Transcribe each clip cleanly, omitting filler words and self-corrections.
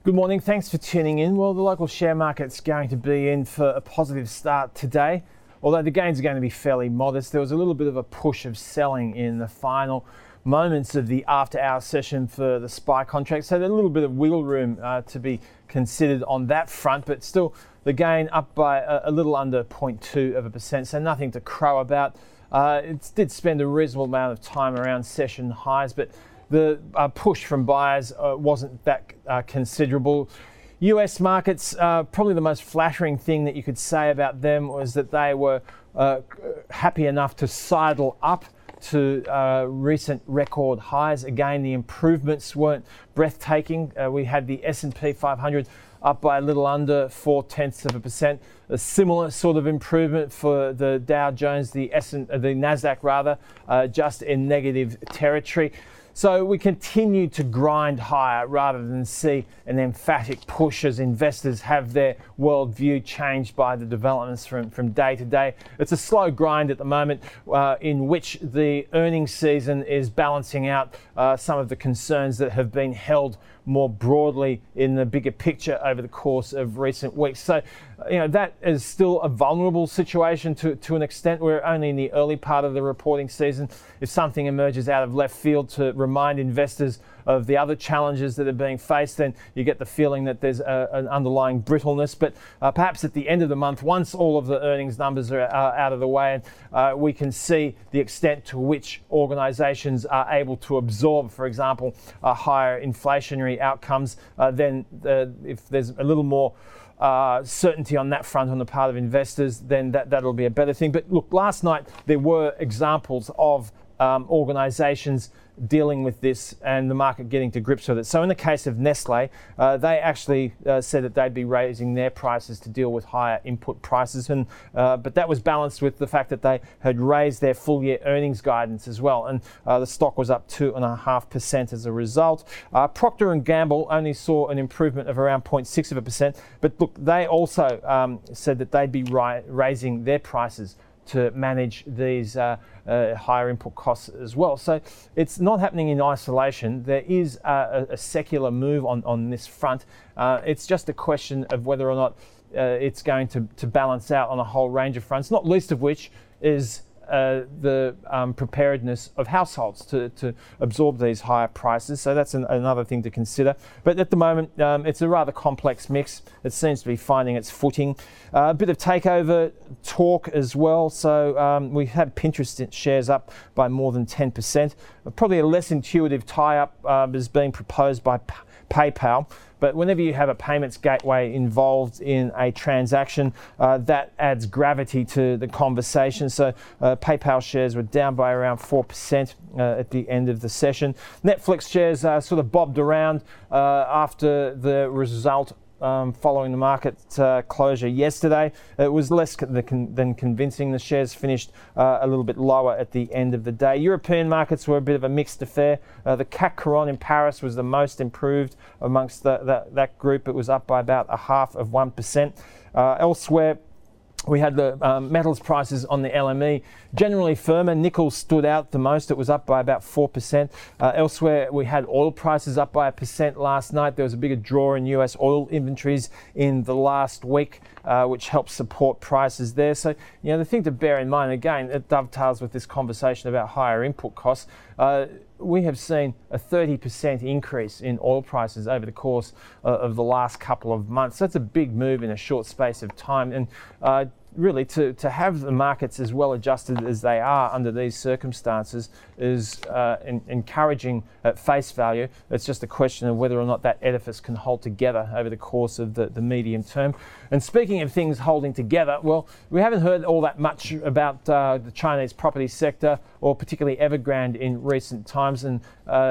Good morning, thanks for tuning in. Well, the local share market's going to be in for a positive start today. Although the gains are going to be fairly modest, there was a little bit of a push of selling in the final moments of the after-hour session for the SPY contract. So there's a little bit of wiggle room to be considered on that front, but still the gain up by a little under 0.2%, so nothing to crow about. It did spend a reasonable amount of time around session highs, but the push from buyers wasn't that considerable. US markets, probably the most flattering thing that you could say about them was that they were happy enough to sidle up to recent record highs. Again, the improvements weren't breathtaking. We had the S&P 500 up by a little under 0.4%. A similar sort of improvement for the Dow Jones, the Nasdaq rather, just in negative territory. So we continue to grind higher rather than see an emphatic push as investors have their worldview changed by the developments from day to day. It's a slow grind at the moment in which the earnings season is balancing out some of the concerns that have been held more broadly in the bigger picture over the course of recent weeks. So, that is still a vulnerable situation to an extent. We're only in the early part of the reporting season. If something emerges out of left field to remind investors of the other challenges that are being faced, then you get the feeling that there's an underlying brittleness. But perhaps at the end of the month, once all of the earnings numbers are out of the way, we can see the extent to which organisations are able to absorb, for example, higher inflationary outcomes, then if there's a little more certainty on that front on the part of investors, then that'll be a better thing. But look, last night there were examples of organisations dealing with this and the market getting to grips with it. So in the case of Nestle, they actually said that they'd be raising their prices to deal with higher input prices, and but that was balanced with the fact that they had raised their full year earnings guidance as well, and the stock was up 2.5% as a result. Procter & Gamble only saw an improvement of around 0.6%, but look, they also said that they'd be raising their prices to manage these higher input costs as well. So it's not happening in isolation. There is a secular move on this front. It's just a question of whether or not it's going to balance out on a whole range of fronts, not least of which is the preparedness of households to absorb these higher prices. So that's another thing to consider. But at the moment, it's a rather complex mix. It seems to be finding its footing. A bit of takeover talk as well. So we had Pinterest shares up by more than 10%. Probably a less intuitive tie-up is being proposed by PayPal. But whenever you have a payments gateway involved in a transaction, that adds gravity to the conversation. So PayPal shares were down by around 4% at the end of the session. Netflix shares sort of bobbed around after the result following the market closure yesterday. It was less than convincing. The shares finished a little bit lower at the end of the day. European markets were a bit of a mixed affair. The CAC Quarante in Paris was the most improved amongst that group. It was up by about 0.5%. Elsewhere, we had the metals prices on the LME generally firmer. Nickel stood out the most. It was up by about 4%. Elsewhere, we had oil prices up by 1% last night. There was a bigger draw in US oil inventories in the last week, which helped support prices there. So, the thing to bear in mind, again, it dovetails with this conversation about higher input costs. We have seen a 30% increase in oil prices over the course of the last couple of months. That's a big move in a short space of time. And really, to have the markets as well adjusted as they are under these circumstances is encouraging at face value. It's just a question of whether or not that edifice can hold together over the course of the medium term. And speaking of things holding together, well, we haven't heard all that much about the Chinese property sector, or particularly Evergrande, in recent times. And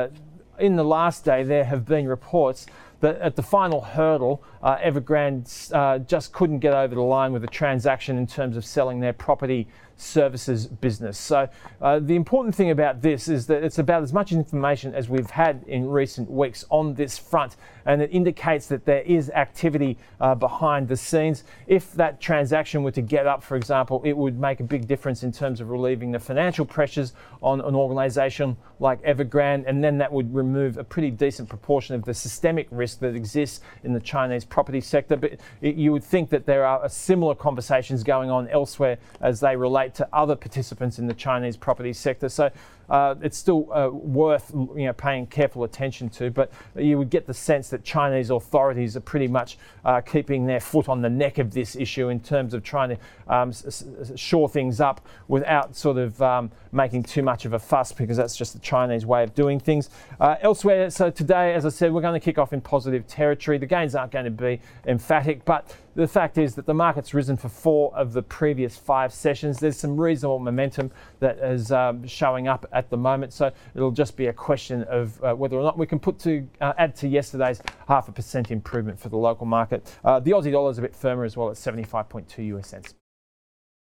in the last day, there have been reports that at the final hurdle, Evergrande just couldn't get over the line with a transaction in terms of selling their property services business. So the important thing about this is that it's about as much information as we've had in recent weeks on this front, and it indicates that there is activity behind the scenes. If that transaction were to get up, for example, it would make a big difference in terms of relieving the financial pressures on an organisation like Evergrande, and then that would remove a pretty decent proportion of the systemic risk risk that exists in the Chinese property sector. But you would think that there are similar conversations going on elsewhere as they relate to other participants in the Chinese property sector. So it's still worth paying careful attention to, but you would get the sense that Chinese authorities are pretty much keeping their foot on the neck of this issue in terms of trying to shore things up without sort of making too much of a fuss, because that's just the Chinese way of doing things. Elsewhere, so today, as I said, we're going to kick off in positive territory. The gains aren't going to be emphatic, but the fact is that the market's risen for 4 of the previous 5 sessions. There's some reasonable momentum that is showing up at the moment, so it'll just be a question of whether or not we can add to yesterday's 0.5% improvement for the local market. The Aussie dollar is a bit firmer as well at 75.2 US cents.